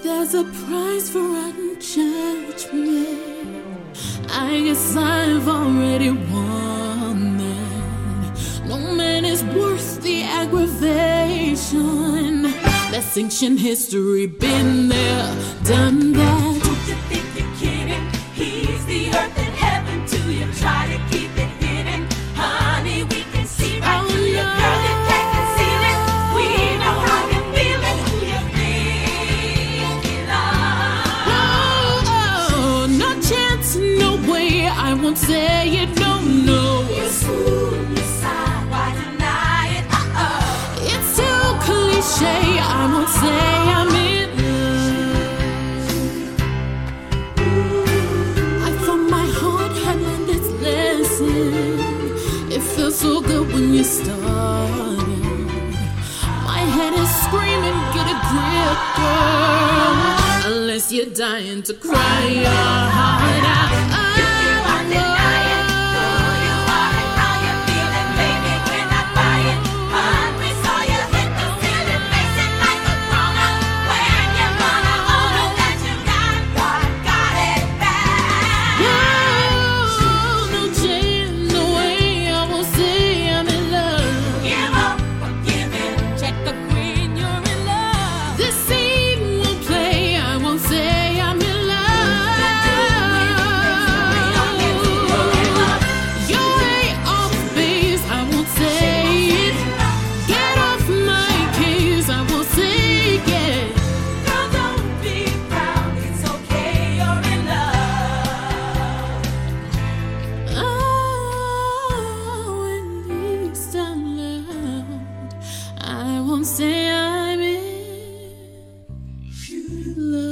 There's a price for rotten judgment. I guess I've already won that. No man is worth the aggravation. That's ancient history, been there, done that. Don't you think you're kidding? He's the earth and heaven to you. Try to keep it hidden. Honey, we can see right through you. Girl, you can't conceal it. We know how you're feeling. Who you thinking of? Oh, no chance, no way. I won't say it, no, no. You're fooling yourself. Why deny it? It's too cliche. I won't say I'm in love. I thought my heart had learned its lesson. It feels so good when you started. My head is screaming, get a grip, girl. Unless you're dying to cry your heart out. Say I'm in love.